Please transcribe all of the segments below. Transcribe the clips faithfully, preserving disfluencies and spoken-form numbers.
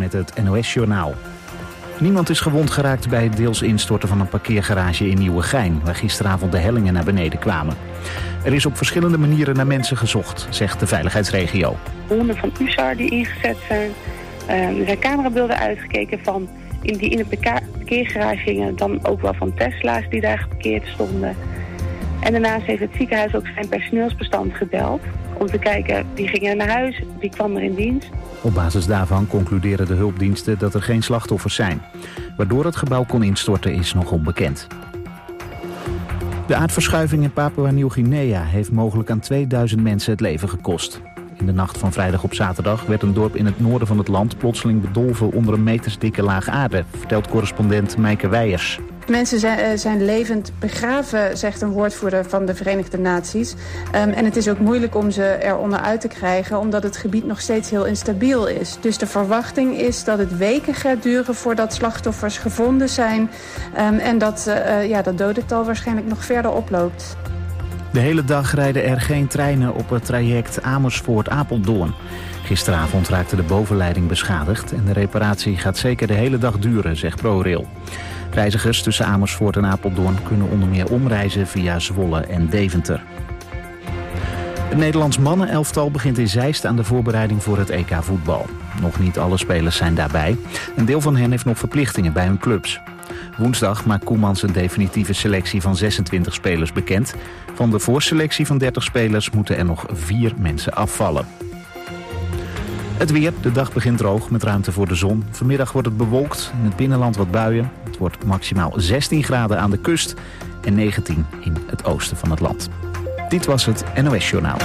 met het N O S-journaal. Niemand is gewond geraakt bij het deels instorten van een parkeergarage in Nieuwegein, waar gisteravond de hellingen naar beneden kwamen. Er is op verschillende manieren naar mensen gezocht, zegt de veiligheidsregio. Honden van U S A R die ingezet zijn. Uh, er zijn camerabeelden uitgekeken van in die in de parkeergarage gingen, dan ook wel van Tesla's die daar geparkeerd stonden. En daarnaast heeft het ziekenhuis ook zijn personeelsbestand gebeld om te kijken wie ging er naar huis, wie kwam er in dienst. Op basis daarvan concluderen de hulpdiensten dat er geen slachtoffers zijn. Waardoor het gebouw kon instorten is nog onbekend. De aardverschuiving in Papua-Nieuw-Guinea heeft mogelijk aan tweeduizend mensen het leven gekost. In de nacht van vrijdag op zaterdag werd een dorp in het noorden van het land plotseling bedolven onder een metersdikke laag aarde, vertelt correspondent Meike Weijers. Mensen zijn, zijn levend begraven, zegt een woordvoerder van de Verenigde Naties. Um, en het is ook moeilijk om ze eronder uit te krijgen, omdat het gebied nog steeds heel instabiel is. Dus de verwachting is dat het weken gaat duren voordat slachtoffers gevonden zijn. Um, en dat uh, ja, dat dodental waarschijnlijk nog verder oploopt. De hele dag rijden er geen treinen op het traject Amersfoort-Apeldoorn. Gisteravond raakte de bovenleiding beschadigd en de reparatie gaat zeker de hele dag duren, zegt ProRail. Reizigers tussen Amersfoort en Apeldoorn kunnen onder meer omreizen via Zwolle en Deventer. Het Nederlands mannenelftal begint in Zeist aan de voorbereiding voor het E K voetbal. Nog niet alle spelers zijn daarbij. Een deel van hen heeft nog verplichtingen bij hun clubs. Woensdag maakt Koemans een definitieve selectie van zesentwintig spelers bekend. Van de voorselectie van dertig spelers moeten er nog vier mensen afvallen. Het weer, de dag begint droog met ruimte voor de zon. Vanmiddag wordt het bewolkt, in het binnenland wat buien. Het wordt maximaal zestien graden aan de kust en negentien in het oosten van het land. Dit was het N O S-journaal.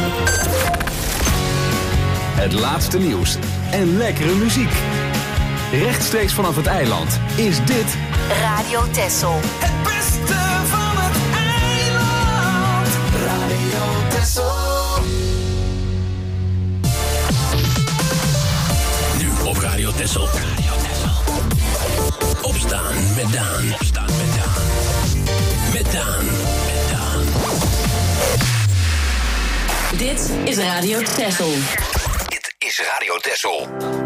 Het laatste nieuws en lekkere muziek. Rechtstreeks vanaf het eiland is dit Radio Texel. Het beste van het eiland. Radio Texel. Nu op Radio Texel. Radio Texel. Opstaan met Daan. Opstaan met Daan. Met Daan. Met Daan. Dit is Radio Texel. Dit is Radio Texel.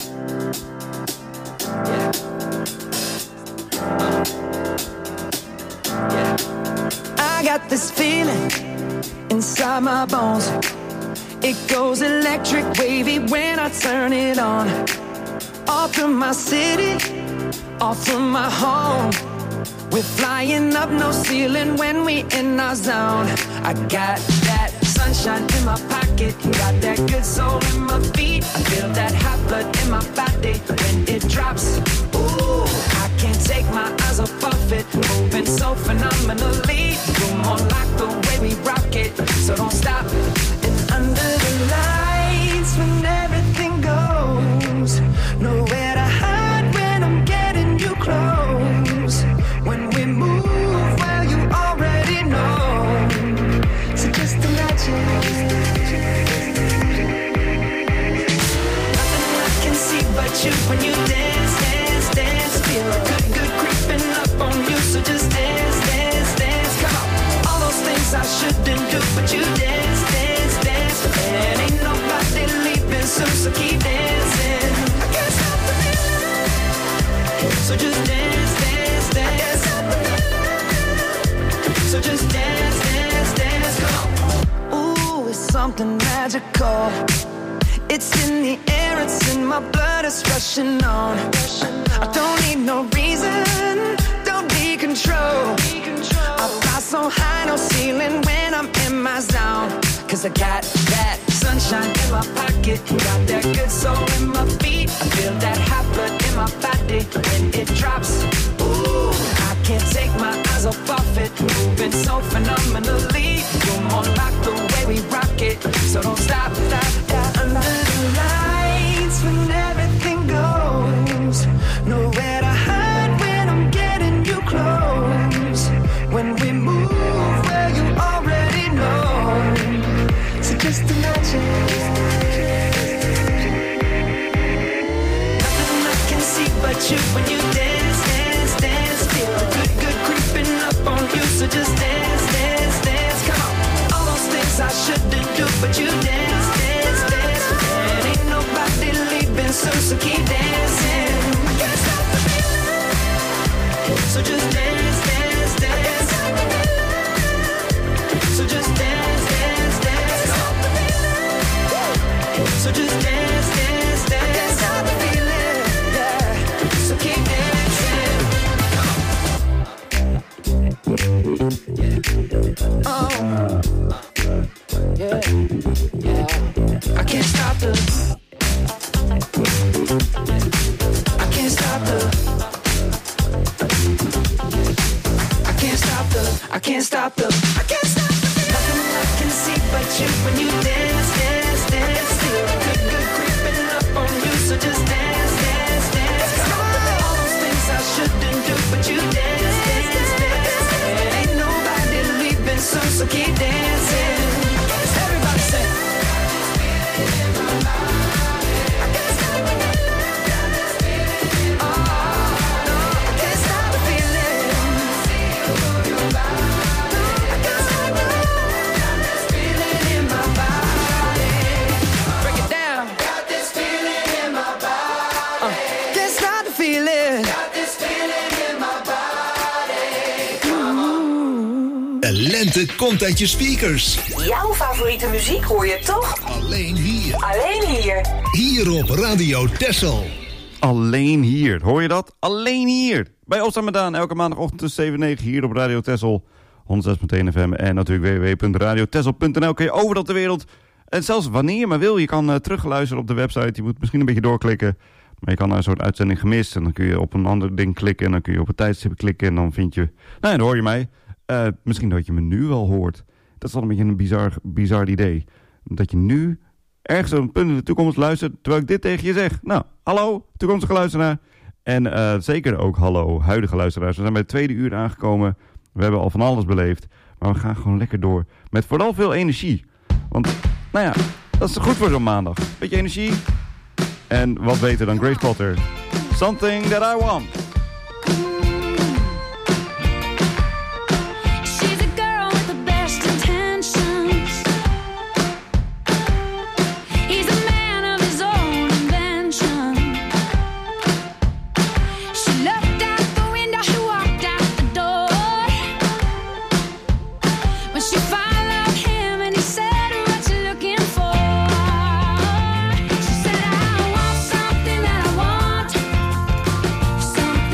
I got this feeling inside my bones. It goes electric wavy when I turn it on. Off from my city, off from my home. We're flying up no ceiling when we in our zone. I got that sunshine in my pocket, got that good soul in my feet. I feel that hot blood in my body when it drops. Ooh, I can't take my eyes off it, moving so phenomenally. You're more like the way we rock it, so don't stop. And under the lights when everything goes, nowhere to hide when I'm getting you close. When we move, well you already know. So just imagine. Nothing I can see but you when you dance, dance, dance. Feel good, good creeping up on you. So just dance, dance, dance. Come on. All those things I shouldn't do, but you dance, dance, dance. And ain't nobody leaving soon, so keep dancing. I can't stop the feeling. So just dance, dance, dance. I can't stop the feeling. So just dance, dance, dance. Come on. Ooh, it's something magical. It's in the air, it's in my blood, it's rushing on. I don't need no reason, don't need control. I fly so high, no ceiling when I'm in my zone. Cause I got that sunshine in my pocket, got that good soul in my feet. I feel that hot blood in my body when it drops. Ooh, I can't take my eyes off of it, moving so phenomenally. You're more like the way we rock it, so don't stop, stop, stop. Under the lights when everything goes, nowhere to hide when I'm getting you close. When we move, well you already know. So just imagine. Nothing I can see but you when you dance, dance, dance. Feel good, good creeping up on you. So just dance, dance, dance. Come on. All those things I shouldn't do, but you dance, dance, dance. And ain't nobody leaving soon, so keep dancing. can't stop the I can't stop the I can't stop the I can't stop the nothing I can see but you when you dance, dance, dance. Feel good, good creeping up on you, so just dance, dance, dance. All those things I shouldn't do, but you dance, dance, dance. Ain't nobody leaving soon, so keep dancing. Everybody say. De lente komt uit je speakers. Jouw favoriete muziek hoor je toch? Alleen hier. Alleen hier. Hier op Radio Texel. Alleen hier. Hoor je dat? Alleen hier. Bij Opstaan met Daan. Elke maandagochtend tussen zeven en negen hier op Radio Texel. honderd zes punt één F M. En natuurlijk w w w punt radio texel punt n l. Kun je overal ter wereld. En zelfs wanneer je maar wil. Je kan uh, terugluisteren op de website. Je moet misschien een beetje doorklikken. Maar je kan naar een soort uitzending gemist. En dan kun je op een ander ding klikken. En dan kun je op een tijdstip klikken. En dan vind je... Nou ja, dan hoor je mij. Uh, misschien dat je me nu wel hoort. Dat is wel een beetje een bizar, bizar idee. Dat je nu ergens op een punt in de toekomst luistert... terwijl ik dit tegen je zeg. Nou, hallo, toekomstige luisteraar. En uh, zeker ook hallo, huidige luisteraars. We zijn bij het tweede uur aangekomen. We hebben al van alles beleefd. Maar we gaan gewoon lekker door. Met vooral veel energie. Want, nou ja, dat is goed voor zo'n maandag. Beetje energie. En wat beter dan Grace Potter. Something That I Want. Something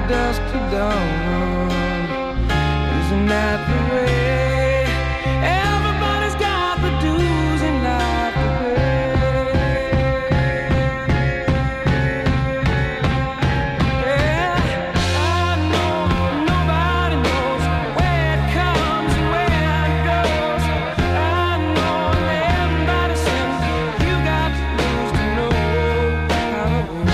dusk to dawn. Isn't that the way? Everybody's got the dues in life to pay. Yeah, I know nobody knows where it comes and where it goes. I know everybody says you got to lose to know how to win.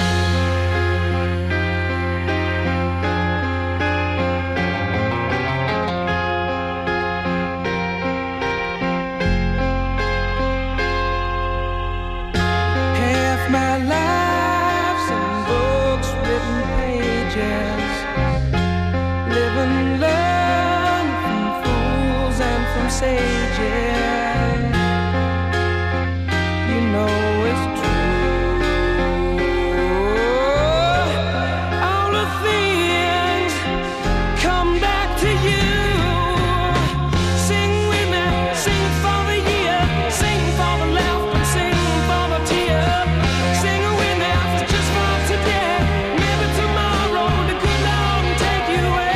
Half my life's in books, written pages. Live and learn from fools and from sages. You know it's true. All the things come back to you. Sing with me, sing for the year, sing for the laughter, sing for the tear. Sing with me, just for today. Maybe tomorrow the good Lord will take you away.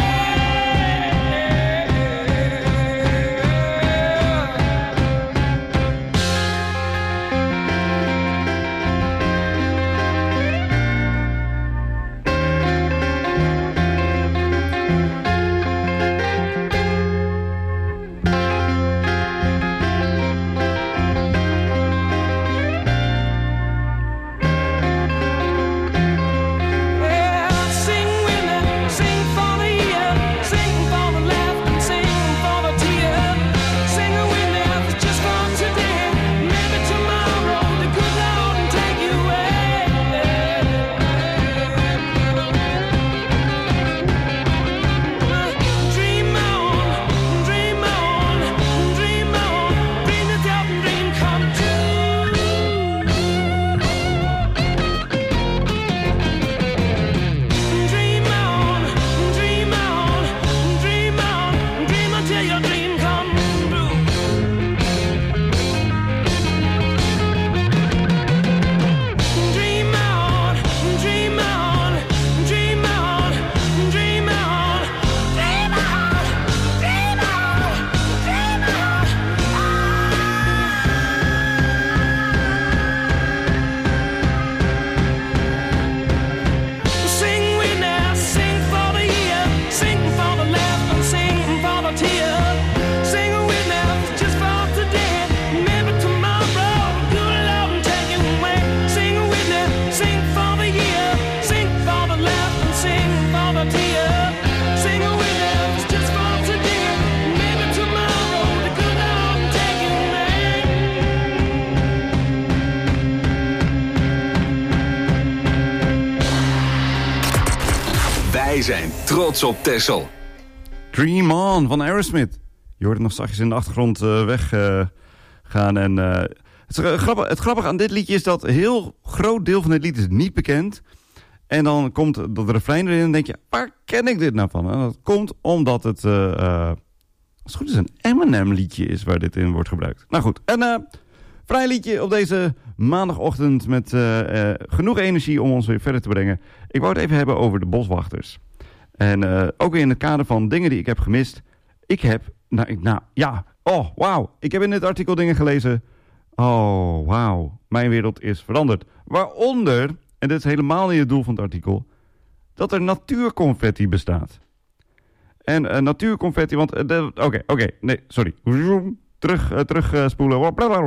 Yeah, sing with me, sing for the year, sing for the laughter, sing for the tear. Sing with me, just for today. Maybe tomorrow the good Lord will take you away. Dream on, dream on, dream on, dream yourself and dream come true. Dream on, dream on, dream on, dream until your dream come true. Dream on, dream on, dream on, dream on, dream on, dream on, dream on. Sing with me, sing for the year, sing for the laughter, sing for the tear. Sing with me, just for today. Maybe tomorrow, good Lord will take you away. Sing with me, sing for the year, sing for the laughter, sing for the tear. Sing with me, just for today. Maybe tomorrow, the good Lord will take you away. Wij zijn trots op Texel. Dream On van Aerosmith. Je hoort het nog zachtjes in de achtergrond uh, weggaan. Uh, en, uh, het, is, uh, grappig, het grappige aan dit liedje is dat een heel groot deel van dit lied is niet bekend. En dan komt dat refrein erin en denk je, waar ken ik dit nou van? En dat komt omdat het, uh, uh, als het goed is, een Eminem liedje is waar dit in wordt gebruikt. Nou goed, en uh, vrij liedje op deze maandagochtend met uh, uh, genoeg energie om ons weer verder te brengen. Ik wou het even hebben over de boswachters. En uh, ook weer in het kader van dingen die ik heb gemist. Ik heb, nou, ik, nou ja, oh wauw. Ik heb in dit artikel dingen gelezen. Oh wauw, mijn wereld is veranderd. Waaronder, en dit is helemaal niet het doel van het artikel, dat er natuurconfetti bestaat. En uh, natuurconfetti, want, uh, oké, oké, okay, okay, nee, sorry. Terug, uh, terug uh, spoelen.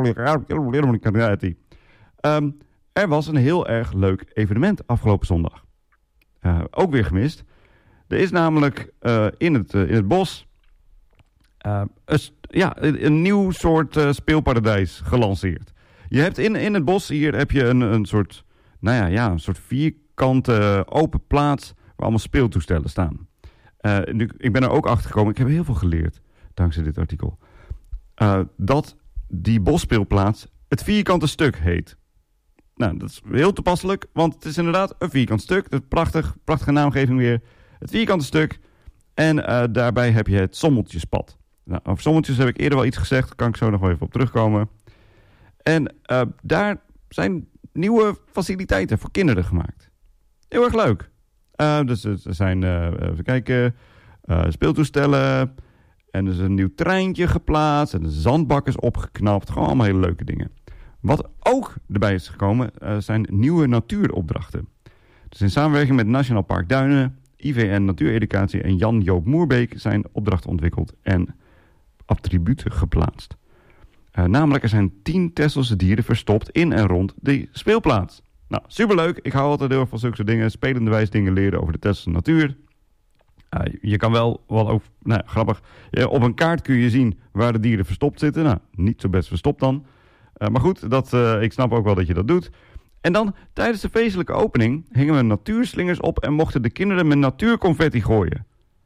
Um, er was een heel erg leuk evenement afgelopen zondag. Uh, ook weer gemist. Er is namelijk uh, in, het, uh, in het bos uh, een, ja, een, een nieuw soort uh, speelparadijs gelanceerd. Je hebt in, in het bos hier heb je een, een soort, nou ja, ja, een soort vierkante uh, open plaats waar allemaal speeltoestellen staan. Uh, nu, ik ben er ook achter gekomen. Ik heb heel veel geleerd dankzij dit artikel. Uh, dat die bosspeelplaats het vierkante stuk heet. Nou, dat is heel toepasselijk, want het is inderdaad een vierkant stuk. Dat is prachtig, prachtige naamgeving weer. Het vierkante stuk. En uh, daarbij heb je het sommeltjespad. Nou, over sommeltjes heb ik eerder wel iets gezegd. Daar kan ik zo nog wel even op terugkomen. En uh, daar zijn nieuwe faciliteiten voor kinderen gemaakt. Heel erg leuk. Uh, dus er zijn, uh, even kijken, uh, speeltoestellen. En er is een nieuw treintje geplaatst. En de zandbak is opgeknapt. Gewoon allemaal hele leuke dingen. Wat ook erbij is gekomen, uh, zijn nieuwe natuuropdrachten. Dus in samenwerking met Nationaal Park Duinen, I V N Natuureducatie en Jan-Joop Moerbeek zijn opdrachten ontwikkeld en attributen geplaatst. Uh, namelijk, er zijn tien Texelse dieren verstopt in en rond die speelplaats. Nou, superleuk. Ik hou altijd heel erg van zulke soort dingen. Spelenderwijs dingen leren over de Texelse natuur. Uh, je kan wel, wat ook, nou, grappig, ja, op een kaart kun je zien waar de dieren verstopt zitten. Nou, niet zo best verstopt dan. Uh, maar goed, dat, uh, ik snap ook wel dat je dat doet. En dan, tijdens de feestelijke opening, hingen we natuurslingers op en mochten de kinderen met natuurconfetti gooien.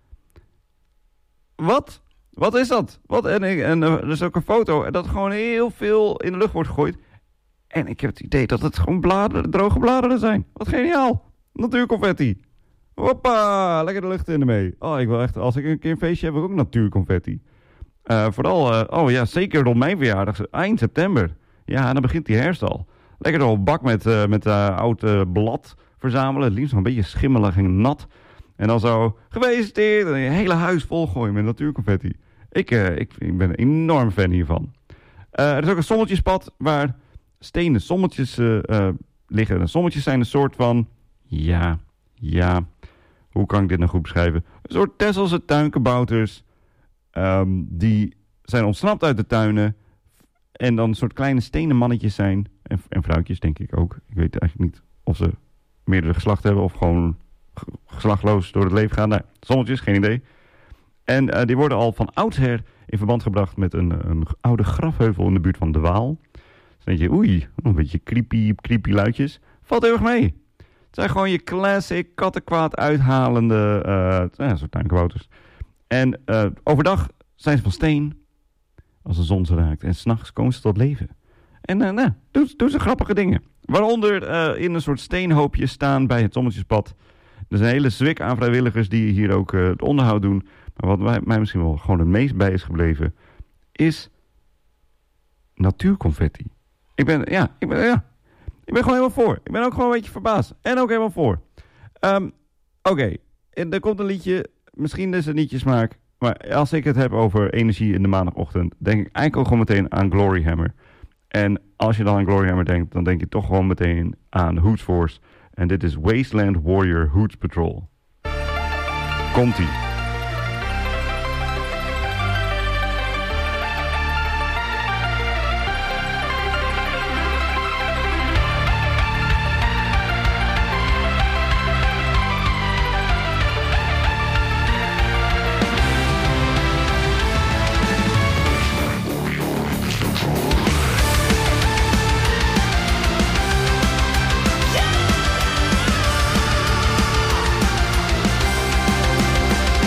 Wat? Wat is dat? Wat? En, en uh, er is ook een foto en dat gewoon heel veel in de lucht wordt gegooid. En ik heb het idee dat het gewoon bladeren, droge bladeren zijn. Wat geniaal. Natuurconfetti. Hoppa, lekker de lucht in ermee. Oh, ik wil echt, als ik een keer een feestje heb, wil ik ook natuurconfetti. Uh, vooral, uh, oh ja, zeker rond mijn verjaardag, eind september. Ja, dan begint die herfst al. Lekker door een bak met, uh, met uh, oud uh, blad verzamelen. Het liefst nog een beetje schimmelig en nat. En dan zo, gefeliciteerd, en je hele huis volgooien met natuurconfetti. Ik, uh, ik, ik ben een enorm fan hiervan. Uh, er is ook een sommeltjespad waar stenen sommetjes uh, uh, liggen. En sommetjes zijn een soort van, ja, ja, hoe kan ik dit nou goed beschrijven? Een soort Texelse tuinkabouters. Um, die zijn ontsnapt uit de tuinen. En dan een soort kleine stenen mannetjes zijn. En, en vrouwtjes, denk ik ook. Ik weet eigenlijk niet of ze meerdere geslachten hebben of gewoon geslachtloos door het leven gaan. Nou, sommetjes, geen idee. En uh, die worden al van oudsher in verband gebracht met een, een oude grafheuvel in de buurt van de Waal. Dus denk je, oei, een beetje creepy, creepy luidjes. Valt heel erg mee. Het zijn gewoon je classic kattenkwaad uithalende uh, ja, soort tuinkabouters. En uh, overdag zijn ze van steen als de zon ze raakt. En s'nachts komen ze tot leven. En uh, nou, doen, doen ze grappige dingen. Waaronder uh, in een soort steenhoopje staan bij het sommetjespad. Er zijn een hele zwik aan vrijwilligers die hier ook uh, het onderhoud doen. Maar wat mij, mij misschien wel gewoon het meest bij is gebleven, is natuurconfetti. Ik ben, ja, ik ben, ja, ik ben gewoon helemaal voor. Ik ben ook gewoon een beetje verbaasd. En ook helemaal voor. Um, Oké, okay. Er komt een liedje. Misschien is het niet je smaak. Maar als ik het heb over energie in de maandagochtend, denk ik eigenlijk ook gewoon meteen aan Glory Hammer. En als je dan aan Glory Hammer denkt, dan denk je toch gewoon meteen aan Hoots Force. En dit is Wasteland Warrior Hoots Patrol. Komt-ie. Yeah!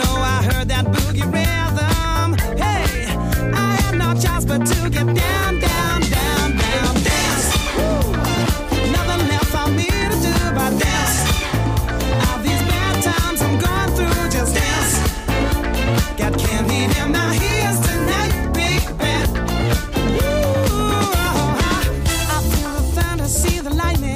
know I heard that boogie rhythm. Hey, I had no choice but to get down, down, down, down, dance. Woo. Nothing left for me to do but dance. All these bad times I'm going through, just dance. Got candy in my ears tonight, big bad. Ooh, I, I feel the thunder, see the lightning.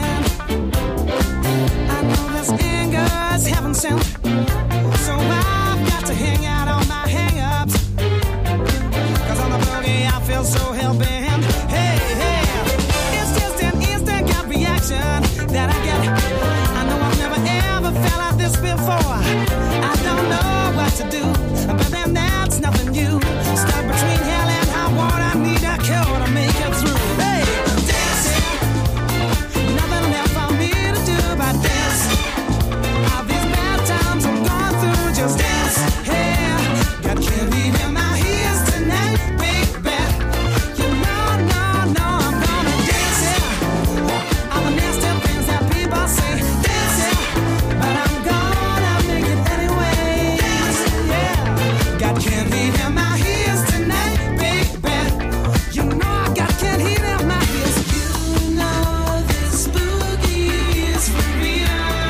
I know this anger is heaven sent. So I've got to hang out on my hang-ups. Cause on the boogie I feel so hell-bent. Hey, hey, it's just an instant gut reaction that I get. I know I've never ever felt like this before. I don't know what to do, but then that's nothing new. Stuck between hell and high water, I need a cure to make it through. Hey, dancing, nothing left for me to do but dance. All these bad times I'm going through, just dance. Hey, got candy in my ears tonight, baby. You know, no, no, I'm gonna dance, yeah. All the nasty things that people say, dance, yeah. But I'm gonna make it anyway. Dance, yeah. Got candy in my ears tonight, baby. You know I got candy in my ears. You know this boogie is for real.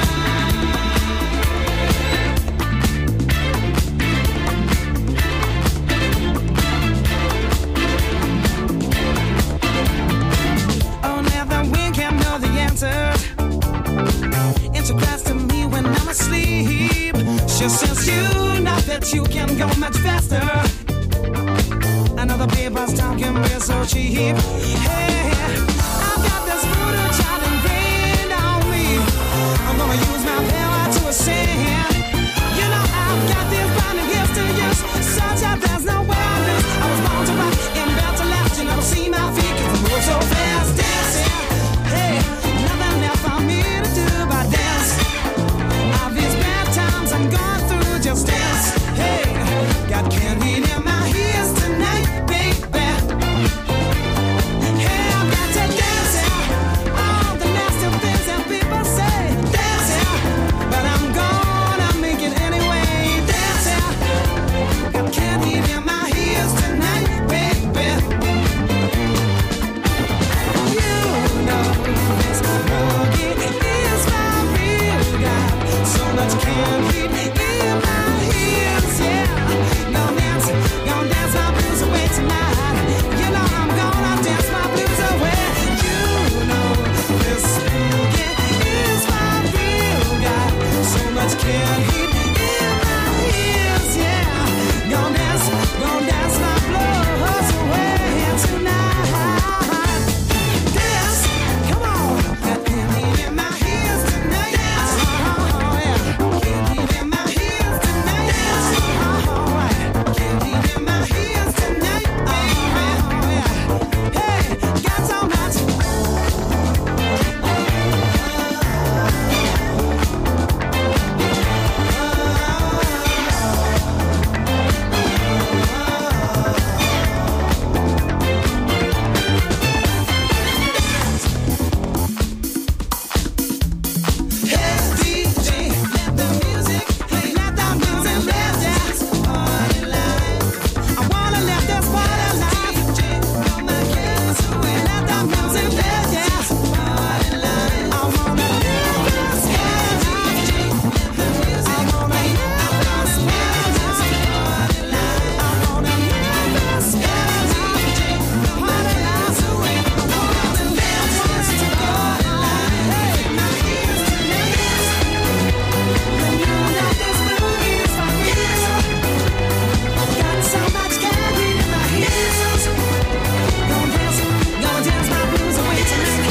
Oh, now the wind can't know the answer. It's close to me when I'm asleep. She says you know that you can go much faster. Another paper's talking real so cheap. Hey, I've got this voodoo child ingrained on me. I'm gonna use my power to ascend. You know I've got these blinding gifts to use, such that there's no way I lose. I was born to rock and built to last. You never see my feet 'cause I move so fast, dancing. Hey, nothing left for me to do but dance. All these bad times I'm going through, just dance. Hey, got candy in my ears tonight, baby. Hey, I've got to dance, yeah. All the nasty things that people say, dance, yeah. But I'm gonna make it anyway, dance, yeah. Got candy in my ears tonight, baby. You know this boogie is my real guy. So much candy in my ears, yeah. Gonna dance, gonna dance my blues away tonight. You know I'm gonna dance my blues away. You know this boogie is my real guy. So much candy in my ears, yeah. Gonna dance, gonna dance my blues away tonight. Dance, come on. Got candy in my ears tonight. Dance, oh yeah. Candy in my ears tonight. Dance, oh right. Candy in my ears tonight, baby. Oh yeah. Hey, got so much. Hey, D J, let the music play. Let the music play. Dance, party life. I wanna let this party life. D J, blow my cares away. Let the music play. Dance, party life. I wanna live this party. D J, let the music play. Let the music party life. I wanna live this party. D J, blow my cares away. I wanna live this party life. Hey, my ears tonight. You know that this boogie is for real. Got so much candy in my ears. Gonna dance, gonna dance my blues away tonight.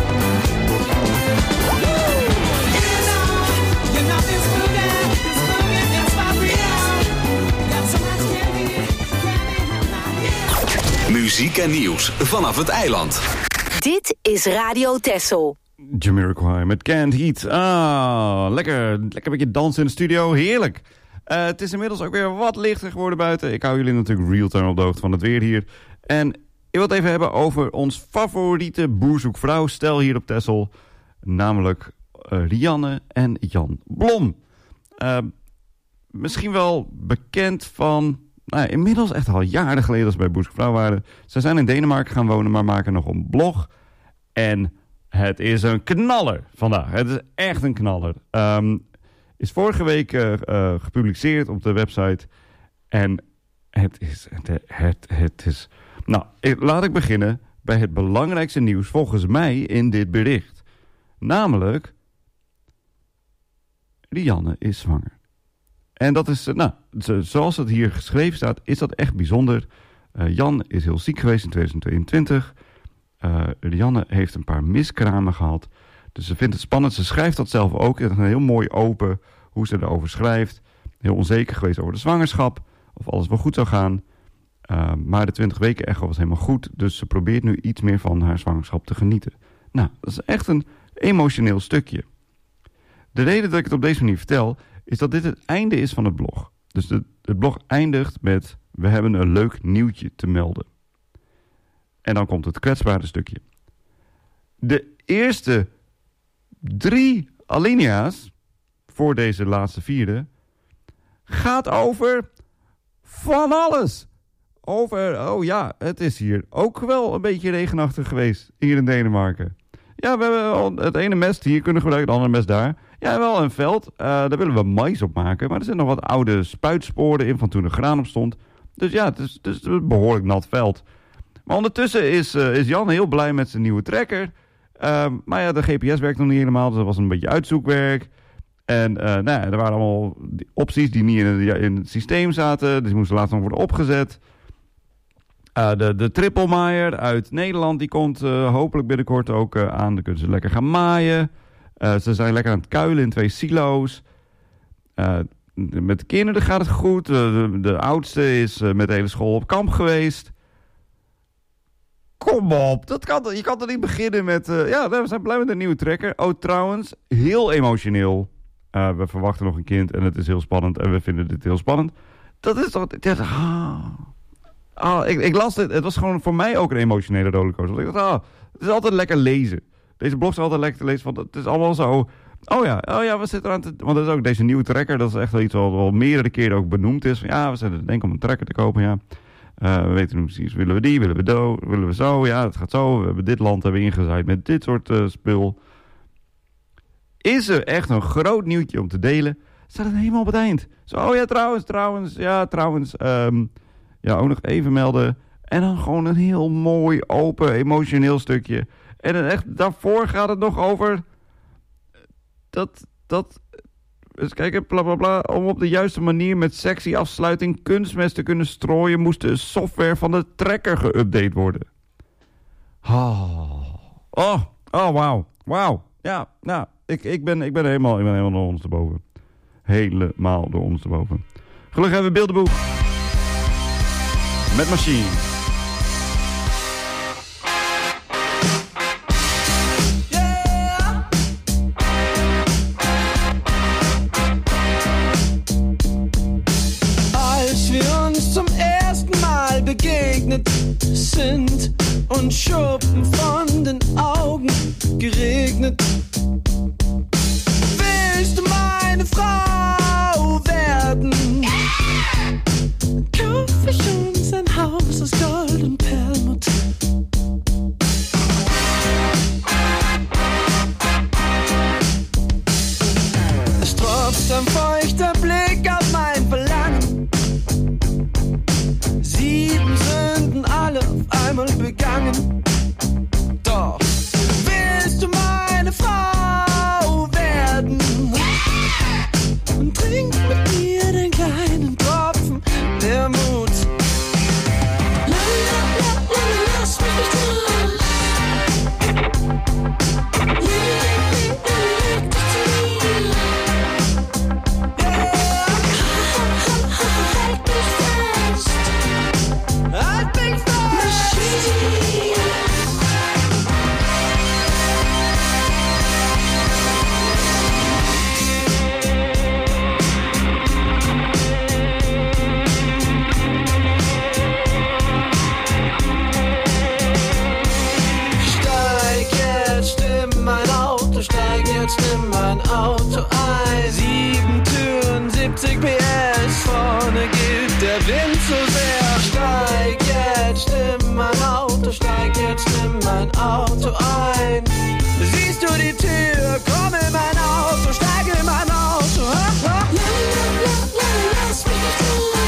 Woo! You know, you know this boogie, this boogie is for real. Got so much candy, candy in my ears. Muziek en nieuws vanaf het eiland. Dit is Radio Texel. Jamiroquai met Can't Heat. Ah, lekker. Lekker een beetje dansen in de studio. Heerlijk. Eh, het is inmiddels ook weer wat lichter geworden buiten. Ik hou jullie natuurlijk real-time op de hoogte van het weer hier. En ik wil het even hebben over ons favoriete boerzoekvrouw stel hier op Texel. Namelijk uh, Rianne en Jan Blom. Uh, misschien wel bekend van... Nou, inmiddels echt al jaren geleden als ze bij Boerse Vrouw waren. Ze zijn in Denemarken gaan wonen, maar maken nog een blog. En het is een knaller vandaag. Het is echt een knaller. Um, is vorige week uh, uh, gepubliceerd op de website. En het is... Het, het, het is nou, ik, laat ik beginnen bij het belangrijkste nieuws volgens mij in dit bericht. Namelijk... Rianne is zwanger. En dat is, nou, zoals het hier geschreven staat, is dat echt bijzonder. Uh, Jan is heel ziek geweest in tweeduizend tweeëntwintig. Uh, Rianne heeft een paar miskramen gehad. Dus ze vindt het spannend. Ze schrijft dat zelf ook. Het is heel mooi open hoe ze erover schrijft. Heel onzeker geweest over de zwangerschap. Of alles wel goed zou gaan. Uh, maar de twintig weken echo was helemaal goed. Dus ze probeert nu iets meer van haar zwangerschap te genieten. Nou, dat is echt een emotioneel stukje. De reden dat ik het op deze manier vertel... is dat dit het einde is van het blog. Dus de, het blog eindigt met... we hebben een leuk nieuwtje te melden. En dan komt het kwetsbare stukje. De eerste drie alinea's... voor deze laatste vierde... gaat over... van alles. Over, oh ja, het is hier ook wel een beetje regenachtig geweest... hier in Denemarken. Ja, we hebben het ene mest hier kunnen gebruiken... het andere mest daar... Ja, wel een veld. Uh, daar willen we mais op maken. Maar er zijn nog wat oude spuitsporen in van toen er graan op stond. Dus ja, het is, het is een behoorlijk nat veld. Maar ondertussen is, uh, is Jan heel blij met zijn nieuwe trekker. Uh, maar ja, de G P S werkt nog niet helemaal. Dus dat was een beetje uitzoekwerk. En uh, nou ja, er waren allemaal opties die niet in het, in het systeem zaten. Dus die moesten later nog worden opgezet. Uh, de, de trippelmaaier uit Nederland, die komt uh, hopelijk binnenkort ook uh, aan. Dan kunnen ze lekker gaan maaien. Uh, ze zijn lekker aan het kuilen in twee silo's. Uh, met de kinderen gaat het goed. Uh, de, de oudste is uh, met de hele school op kamp geweest. Kom op, dat kan, je kan toch niet beginnen met... Uh, ja, we zijn blij met een nieuwe trekker. Oh, trouwens, heel emotioneel. Uh, we verwachten nog een kind en het is heel spannend. En we vinden dit heel spannend. Dat is toch... Dat, ah, ah, ik, ik las dit. Het was gewoon voor mij ook een emotionele rollercoaster. Want ik dacht, ah, het is altijd lekker lezen. Deze blogs zijn altijd lekker te lezen, want het is allemaal zo... Oh ja, oh ja, we zitten aan te... Want dat is ook deze nieuwe trekker, dat is echt wel iets wat al meerdere keren ook benoemd is. Ja, we zitten te denken om een trekker te kopen, ja. Uh, we weten nu precies, willen we die, willen we do, willen we zo, ja, het gaat zo. We hebben dit land hebben ingezaaid met dit soort uh, spul. Is er echt een groot nieuwtje om te delen? Staat het helemaal op het eind. Zo, oh ja, trouwens, trouwens, ja, trouwens. Um, ja, ook nog even melden. En dan gewoon een heel mooi, open, emotioneel stukje... En echt, daarvoor gaat het nog over... Dat, dat... Eens kijken, bla bla bla. Om op de juiste manier met sexy afsluiting kunstmest te kunnen strooien... moest de software van de trekker geüpdate worden. Oh, oh, oh wauw. Wauw. Ja, nou, ik, ik, ben, ik ben helemaal, ik ben helemaal door ons te boven. Helemaal door ons te boven. Gelukkig hebben we beeldenboek. Met Machine. Begegnet sind und Schuppen von den Augen geregnet. Willst du meine Frau werden? Kauf ich uns ein Haus aus Gold und Perlmutt. Es tropft ein feuchter Blick auf mein Verlangen. Sieben Sünden, alle auf einmal begangen. Doch willst du meine Frau werden? Und Sonne gilt der Wind so sehr. Steig jetzt in mein Auto, steig jetzt in mein Auto ein. Siehst du die Tür, komm in mein Auto, steig in mein Auto. Ha, ha. Lass mich los.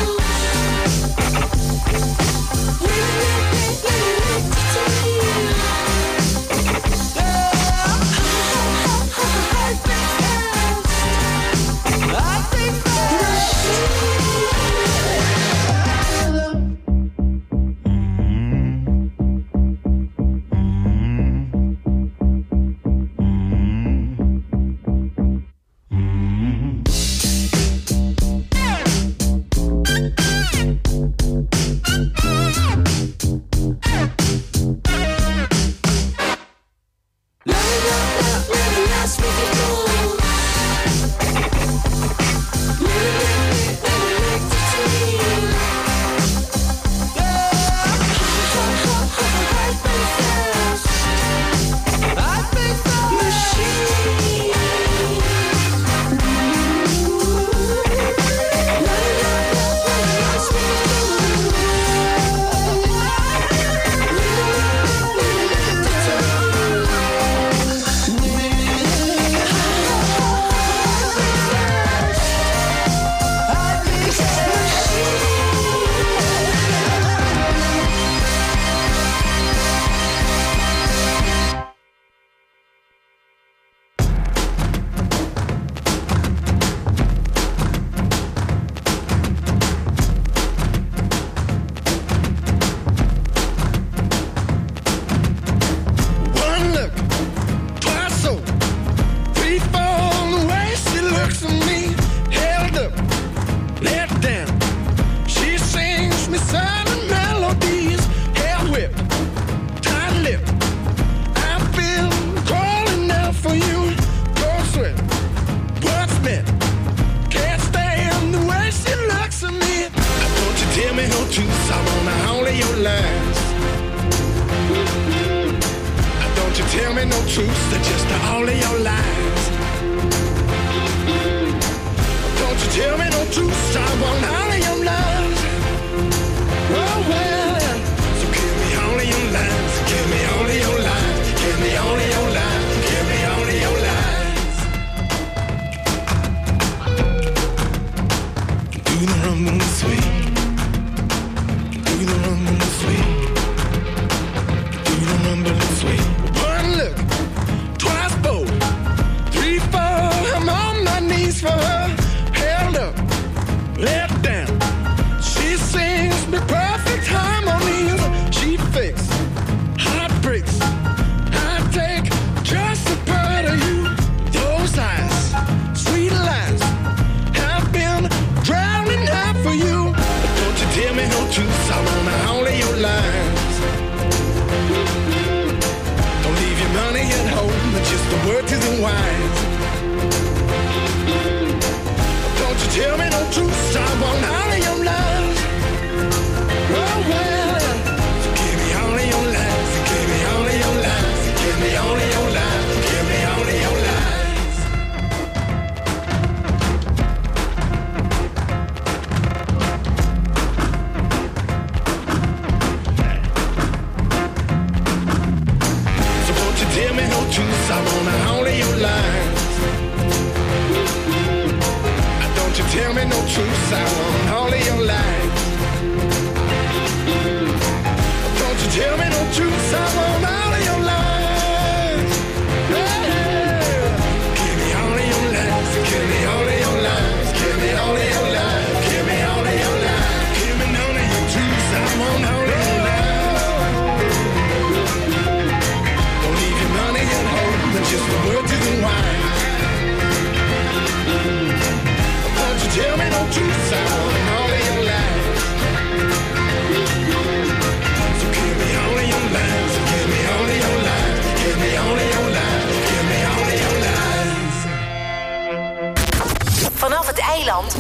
Vanaf het eiland.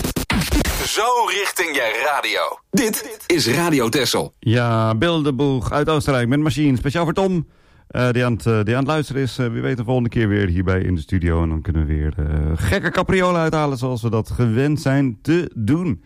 Zo richting je radio. Dit is Radio Texel. Ja, Bilderboeg uit Oostenrijk met Machine. Speciaal voor Tom, uh, die, aan het, uh, die aan het luisteren is. Uh, wie weet de volgende keer weer hierbij in de studio. En dan kunnen we weer uh, gekke capriolen uithalen zoals we dat gewend zijn te doen.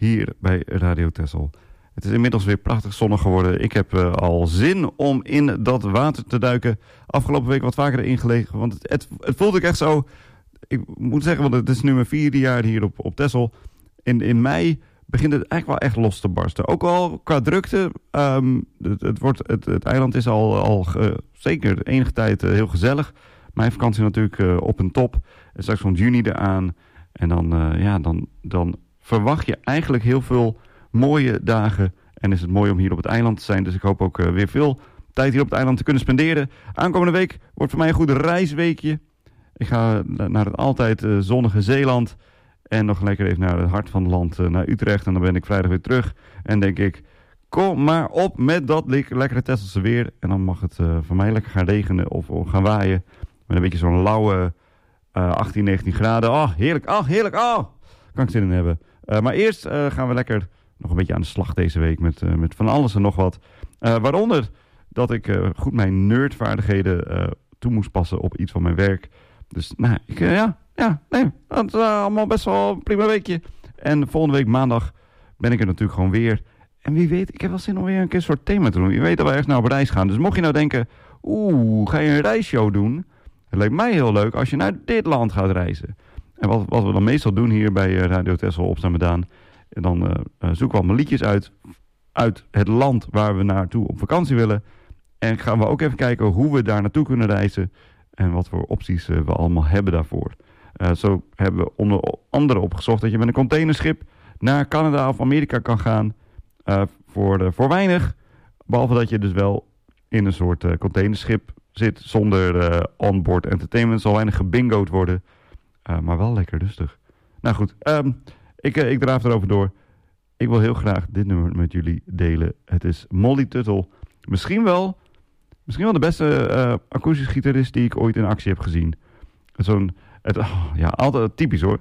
hier bij Radio Texel. Het is inmiddels weer prachtig zonnig geworden. Ik heb uh, al zin om in dat water te duiken. Afgelopen week wat vaker erin gelegen. Want het, het, het voelde ik echt zo. Ik moet zeggen, want het is nu mijn vierde jaar hier op, op Texel. In, in mei begint het eigenlijk wel echt los te barsten. Ook al qua drukte. Um, het, het, wordt, het, het eiland is al, al uh, zeker enige tijd uh, heel gezellig. Mijn vakantie natuurlijk uh, op een top. En straks komt juni eraan. En dan, uh, ja, dan, dan verwacht je eigenlijk heel veel mooie dagen. En is het mooi om hier op het eiland te zijn. Dus ik hoop ook uh, weer veel tijd hier op het eiland te kunnen spenderen. Aankomende week wordt voor mij een goed reisweekje. Ik ga naar het altijd uh, zonnige Zeeland. En nog lekker even naar het hart van het land, uh, naar Utrecht. En dan ben ik vrijdag weer terug. En denk ik, kom maar op met dat le- lekkere Tesselse weer. En dan mag het uh, voor mij lekker gaan regenen of, of gaan waaien. Met een beetje zo'n lauwe uh, achttien, negentien graden. Oh, heerlijk. Oh, heerlijk. Oh, kan ik zin in hebben. Uh, maar eerst uh, gaan we lekker nog een beetje aan de slag deze week. Met, uh, met van alles en nog wat. Uh, waaronder dat ik uh, goed mijn nerdvaardigheden uh, toe moest passen op iets van mijn werk. Dus nou, ik, uh, ja, ja, nee. Dat is uh, allemaal best wel een prima weekje. En volgende week maandag ben ik er natuurlijk gewoon weer. En wie weet, ik heb wel zin om weer een keer een soort thema te doen. Je weet dat we ergens nou op reis gaan. Dus mocht je nou denken, oeh, ga je een reisshow doen? Het lijkt mij heel leuk als je naar dit land gaat reizen. En wat, wat we dan meestal doen hier bij Radio Texel op Stamedaan. En dan uh, uh, zoeken we allemaal liedjes uit, uit het land waar we naartoe op vakantie willen. En gaan we ook even kijken hoe we daar naartoe kunnen reizen. En wat voor opties uh, we allemaal hebben daarvoor. Uh, zo hebben we onder andere opgezocht dat je met een containerschip naar Canada of Amerika kan gaan. Uh, voor, uh, voor weinig. Behalve dat je dus wel in een soort uh, containerschip zit zonder uh, onboard entertainment. Zal weinig gebingoed worden. Uh, maar wel lekker rustig. Nou goed, um, ik, uh, ik draaf erover door. Ik wil heel graag dit nummer met jullie delen. Het is Molly Tuttle. Misschien wel, misschien wel de beste uh, akoestische gitarist die ik ooit in actie heb gezien. Zo'n, het, oh, ja, altijd typisch hoor.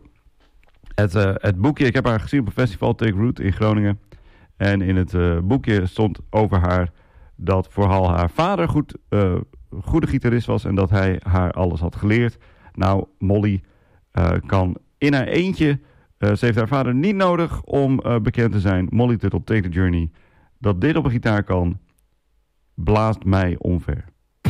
Het, uh, het boekje, ik heb haar gezien op een festival, Take Root in Groningen. En in het uh, boekje stond over haar dat vooral haar vader goed, uh, goede gitarist was. En dat hij haar alles had geleerd. Nou, Molly uh, kan in haar eentje. Uh, ze heeft haar vader niet nodig om uh, bekend te zijn. Molly Tuttle, Take the Journey. Dat dit op een gitaar kan, blaast mij omver.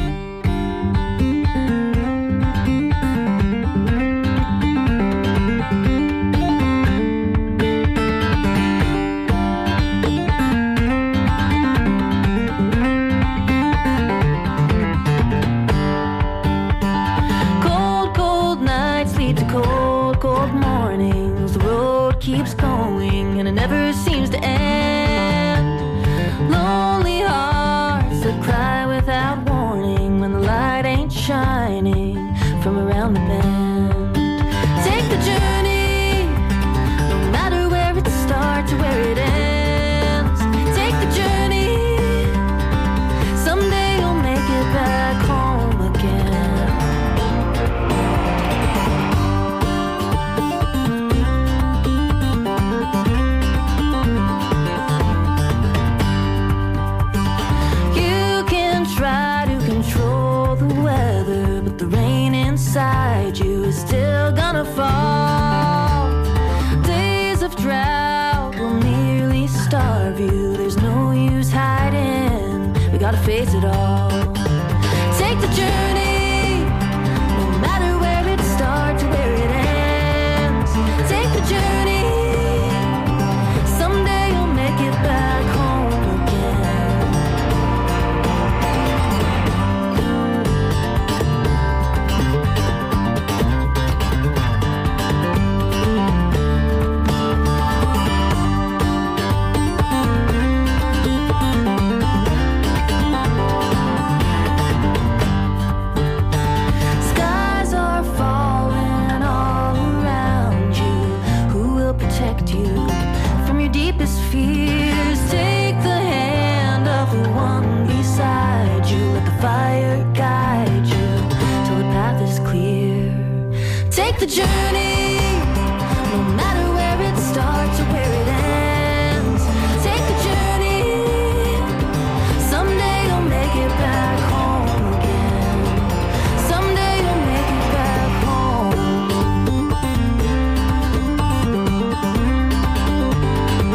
Keeps going and it never seems to end. Lonely hearts that cry without warning when the light ain't shining from around the bend. Take the journey, no matter where it starts or where it ends. Take the journey, someday you'll make it back home again. Inside you is still gonna fall. Days of drought will nearly starve you. There's no use hiding, we gotta face it all. Take the journey, no matter where it starts or where it ends. Take the journey, someday you'll make it back home again. Fears, take the hand of the one beside you. Let the fire guide you till the path is clear. Take the journey, no matter where it starts or where it ends. Take the journey, someday you'll make it back home again. Someday you'll make it back home.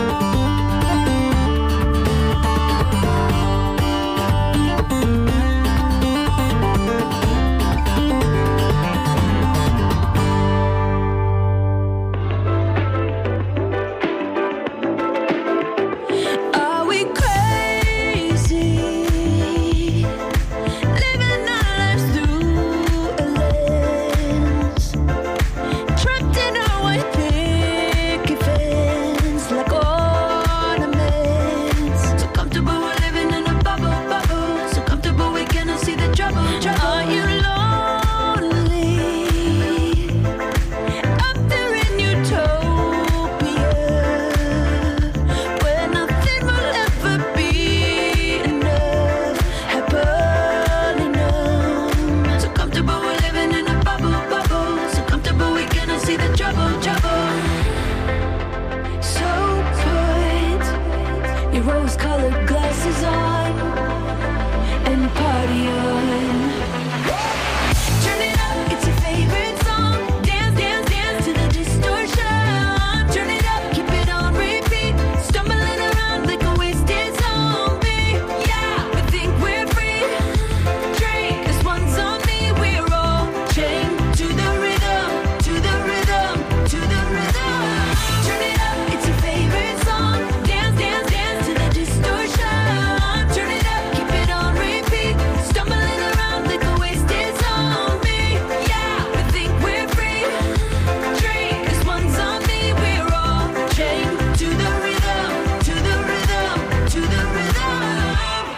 rose-colored glasses on and party on. Turn it up, it's your favorite song. Dance, dance, dance to the distortion. Turn it up, keep it on repeat. Stumbling around like a wasted zombie. Yeah, we think we're free. Drink, this one's on me. We're all chained to the rhythm, to the rhythm, to the rhythm. Turn it up, it's your favorite song. Dance, dance, dance to the distortion. Turn it up, keep it on repeat. Stumbling around like a wasted zombie. Yeah, we think we're free. Drink, this one's on me. We're all chained to the rhythm, to the rhythm, to the rhythm.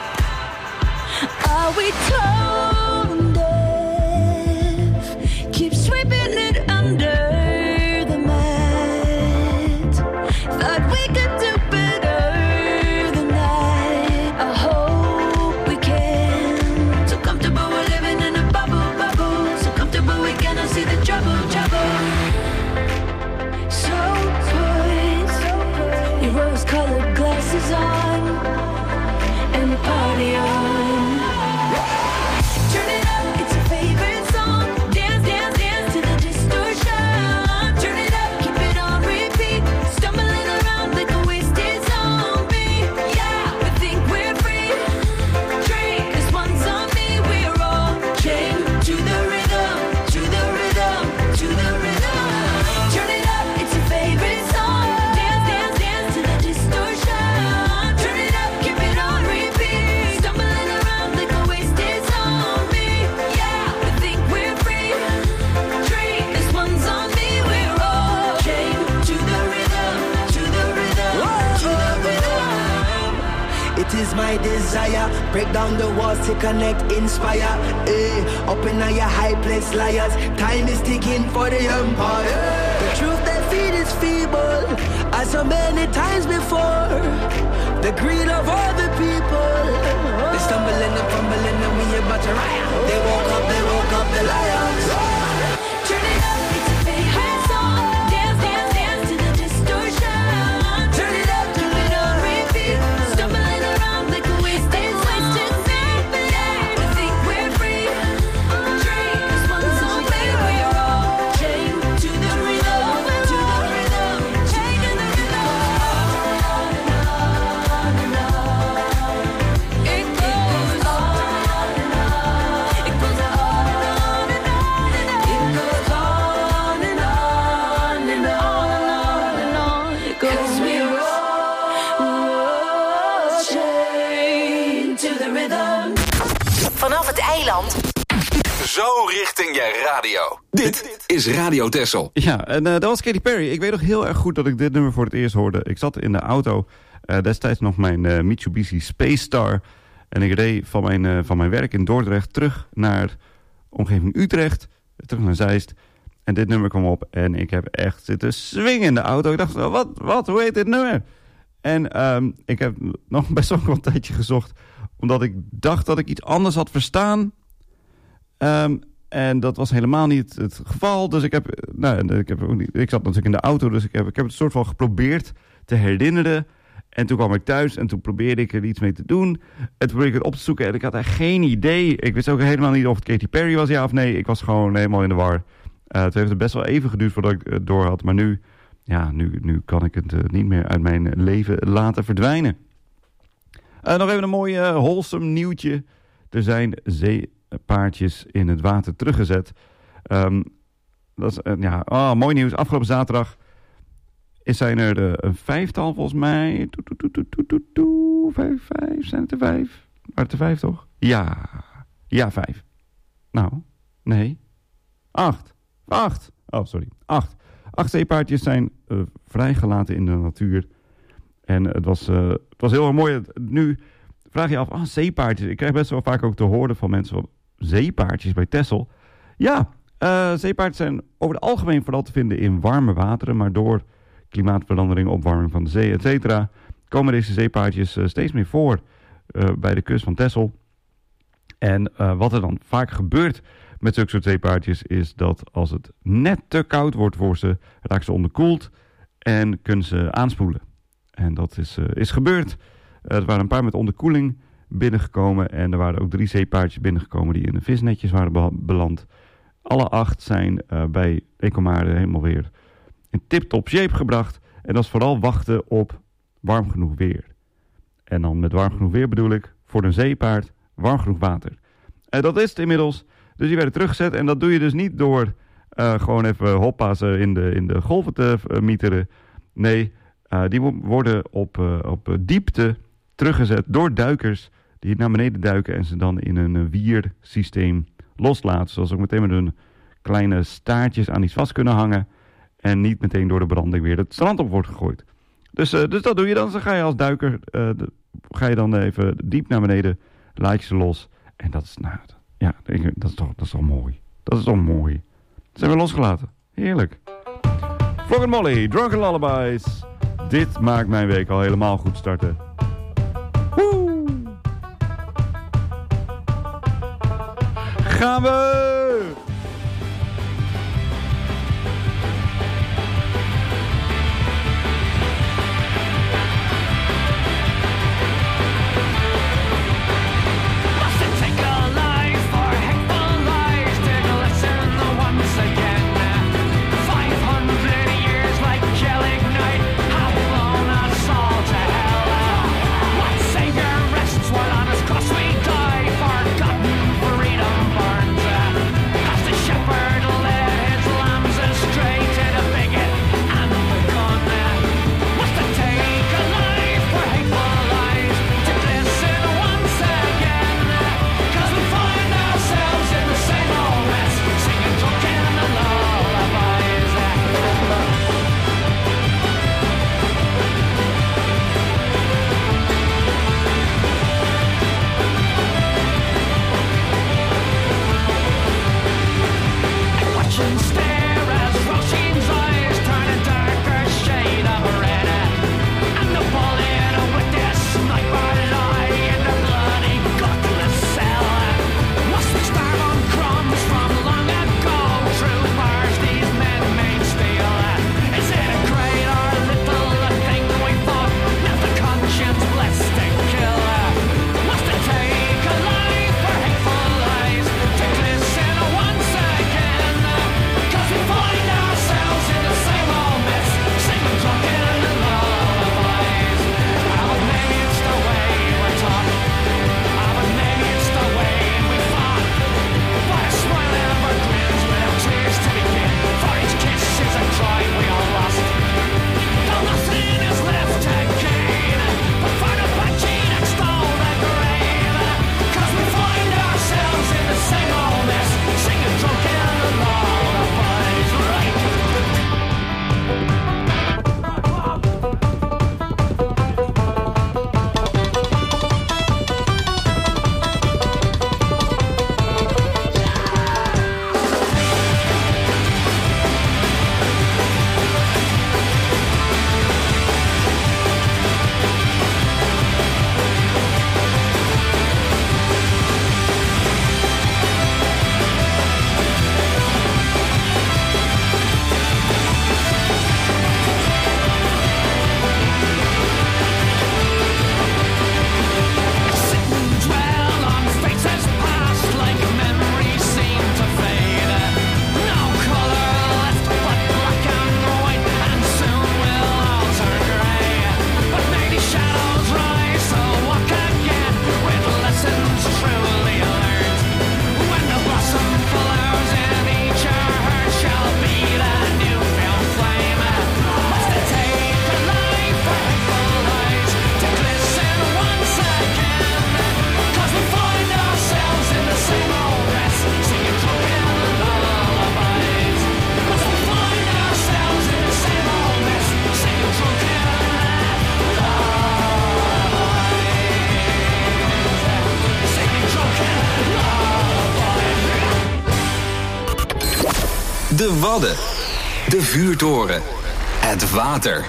Are we tone deaf? Keep sweeping it under the mat. Thought we could do better than that. I hope we can. So comfortable we're living in a bubble, bubble. So comfortable we cannot see the trouble, trouble. So put your rose-colored glasses on and party on. Turn it up, it's your favorite song. Dance, dance, dance to the distortion. Turn it up, keep it on repeat. Stumbling around like a wasted zombie. Yeah, we think we're free. Drink, this one's on me. We're all chained to the rhythm, to the rhythm, to the rhythm. Turn it up, it's your favorite song. Dance, dance, dance to the distortion. Turn it up, keep it on repeat. Stumbling around like a wasted zombie. Yeah, we think we're free. Drink, this one's on me. We're all chained to the rhythm, to the rhythm, to the rhythm. It is my desire, break down the walls to connect, inspire. Eh, up in your high place, liars. Time is ticking for the empire. The truth they feed is feeble, as so many times before. The greed of all the people. They stumbling and fumbling and we about to riot. They woke up, they woke up, the lions. Turn it up, it's your favorite song. Dance, dance, dance to the distortion. Turn it up, keep it on repeat. Stumbling around like a wasted zombie. Yeah, we think we're free. Drink, this one's on me. We're all chained to the rhythm, to the rhythm, chained to the rhythm. On and on and on. It goes on and on. It goes on and on and on. It goes on and on and on and on. It goes. 'Cause we're all chained to the rhythm. Vanaf het eiland. Zo richting je radio. Dit is Radio Texel. Ja, en uh, dat was Katy Perry. Ik weet nog heel erg goed dat ik dit nummer voor het eerst hoorde. Ik zat in de auto, uh, destijds nog mijn uh, Mitsubishi Space Star. En ik reed van mijn, uh, van mijn werk in Dordrecht terug naar omgeving Utrecht. Terug naar Zeist. En dit nummer kwam op en ik heb echt zitten swingen in de auto. Ik dacht, wat, wat, hoe heet dit nummer? En um, ik heb nog best wel een tijdje gezocht, omdat ik dacht dat ik iets anders had verstaan. Um, en dat was helemaal niet het geval. Dus ik heb, nou, ik heb ook niet, ik zat natuurlijk in de auto, dus ik heb, ik heb het soort van geprobeerd te herinneren. En toen kwam ik thuis en toen probeerde ik er iets mee te doen. En toen probeerde ik het op te zoeken en ik had echt geen idee. Ik wist ook helemaal niet of het Katy Perry was, ja of nee. Ik was gewoon helemaal in de war. Uh, het heeft het best wel even geduurd voordat ik het door had. Maar nu, ja, nu, nu kan ik het uh, niet meer uit mijn leven laten verdwijnen. Uh, nog even een mooi uh, wholesome nieuwtje. Er zijn zeepaardjes in het water teruggezet. Um, dat is uh, ja, oh, mooi nieuws. Afgelopen zaterdag is zijn er uh, een vijftal volgens mij. Toe, toe, toe, toe, toe, toe, toe. Vijf, vijf. Zijn het er vijf? Maar het er vijf toch? Ja. Ja, vijf. Nou, nee. Acht. Acht. Oh, sorry. Acht. Acht zeepaardjes zijn uh, vrijgelaten in de natuur. En het was, uh, het was heel erg mooi. Nu vraag je af, ah, zeepaardjes. Ik krijg best wel vaak ook te horen van mensen van zeepaardjes bij Texel. Ja, uh, zeepaardjes zijn over het algemeen vooral te vinden in warme wateren. Maar door klimaatverandering, opwarming van de zee, et cetera, komen deze zeepaardjes uh, steeds meer voor uh, bij de kust van Texel. En uh, wat er dan vaak gebeurt met zulke soort zeepaardjes is dat als het net te koud wordt voor ze, raken ze onderkoeld en kunnen ze aanspoelen. En dat is, uh, is gebeurd Uh, er waren een paar met onderkoeling binnengekomen. En er waren ook drie zeepaardjes binnengekomen die in de visnetjes waren be- beland. Alle acht zijn uh, bij Ecomaarden helemaal weer in tip-top shape gebracht. En dat is vooral wachten op warm genoeg weer. En dan met warm genoeg weer bedoel ik voor een zeepaard warm genoeg water. En dat is het inmiddels. Dus die werden teruggezet. En dat doe je dus niet door uh, gewoon even hoppa's uh, in, de, in de golven te uh, mieteren. Nee, uh, die wo- worden op, uh, op uh, diepte teruggezet door duikers die naar beneden duiken en ze dan in een uh, wiersysteem loslaten. Zodat ze ook meteen met hun kleine staartjes aan iets vast kunnen hangen. En niet meteen door de branding weer het strand op wordt gegooid. Dus, uh, dus dat doe je dan. Dan ga je als duiker uh, de, ga je dan even diep naar beneden, laat je ze los. En dat is, nou, ja, dat is toch, dat is toch mooi. Dat is toch mooi. Ze zijn we losgelaten. Heerlijk. Frog and Molly, Drunken Lullabies. Dit maakt mijn week al helemaal goed starten. Woe! Gaan we! De Wadden. De vuurtoren. Het water.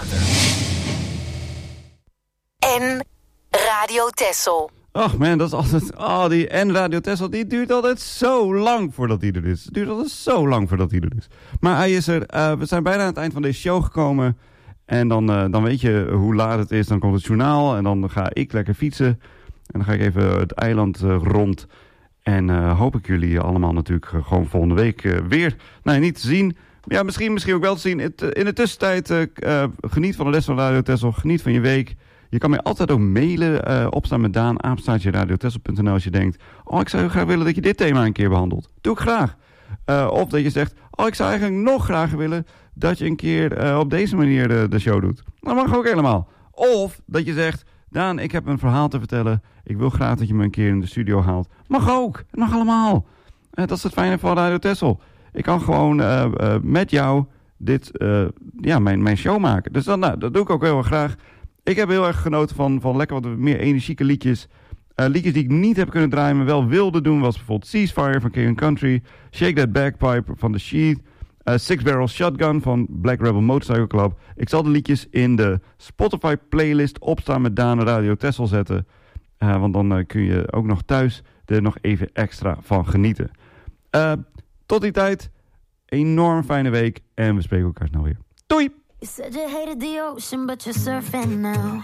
En Radio Texel. Ach man, dat is altijd... Oh, die en Radio Texel, die duurt altijd zo lang voordat die er is. Het duurt altijd zo lang voordat die er is. Maar hij is er. Uh, we zijn bijna aan het eind van deze show gekomen. En dan, uh, dan weet je hoe laat het is. Dan komt het journaal en dan ga ik lekker fietsen. En dan ga ik even het eiland uh, rond. En uh, hoop ik jullie allemaal natuurlijk uh, gewoon volgende week uh, weer... Nou, niet te zien. Ja, misschien, misschien ook wel te zien. Het, uh, in de tussentijd uh, uh, geniet van de les van Radio Texel. Geniet van je week. Je kan mij altijd ook mailen. Uh, opstaan met Daan, apenstaartje radiotexel punt n l als je denkt... Oh, ik zou heel graag willen dat je dit thema een keer behandelt. Doe ik graag. Uh, of dat je zegt... Oh, ik zou eigenlijk nog graag willen... dat je een keer uh, op deze manier de, de show doet. Dat mag ook helemaal. Of dat je zegt... Daan, ik heb een verhaal te vertellen. Ik wil graag dat je me een keer in de studio haalt. Mag ook. Het mag allemaal. Uh, dat is het fijne van Radio Texel. Ik kan gewoon uh, uh, met jou dit, uh, ja, mijn, mijn show maken. Dus dan, nou, dat doe ik ook heel erg graag. Ik heb heel erg genoten van, van lekker wat meer energieke liedjes. Uh, liedjes die ik niet heb kunnen draaien, maar wel wilde doen... was bijvoorbeeld Ceasefire van King and Country... Shake That Bagpipe van The Sheath... Uh, Six Barrel Shotgun van Black Rebel Motorcycle Club. Ik zal de liedjes in de Spotify playlist opstaan met Daan Radio Texel zetten. Uh, want dan uh, kun je ook nog thuis er nog even extra van genieten. Uh, tot die tijd, enorm fijne week en we spreken elkaar snel weer. Doei! You said you hated the ocean, but you're surfing now.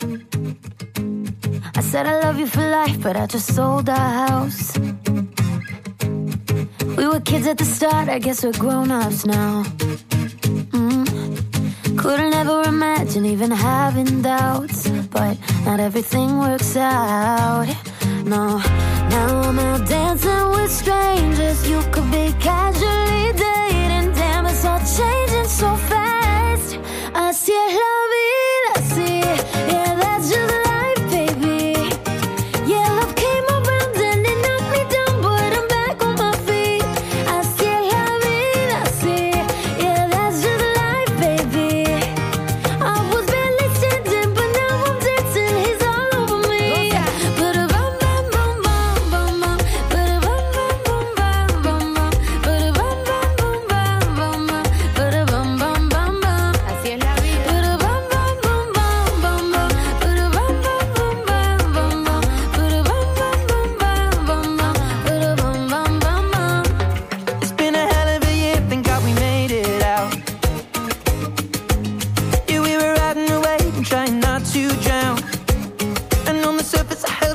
I said I love you for life, but I just sold our house. We were kids at the start, I guess we're grown-ups now. Mm. Couldn't ever imagine even having doubts, but not everything works out. No, now I'm out dancing with strangers. You could be casually dating. Damn, it's all changing so fast. Así es la vida, sí. Yeah, that's just life, baby. Yeah, love came around and it knocked me down, but I'm back on my feet. Así es la vida, sí. Yeah, that's just life, baby. I was barely standing, but now I'm dancing. He's all over me. But a bum bum bum bum bum bum. But a bum bum bum bum bum bum. But a bum bum bum bum bum bum. But a bum bum bum bum. Así es la vida. But a bum bum bum bum bum bum. But a bum bum bum bum bum bum. But a bum bum bum bum bum bum. But a bum bum bum bum. It's been a hell of a year, thank God we made it out. Yeah, we were riding away and trying not to drown. And on the surface I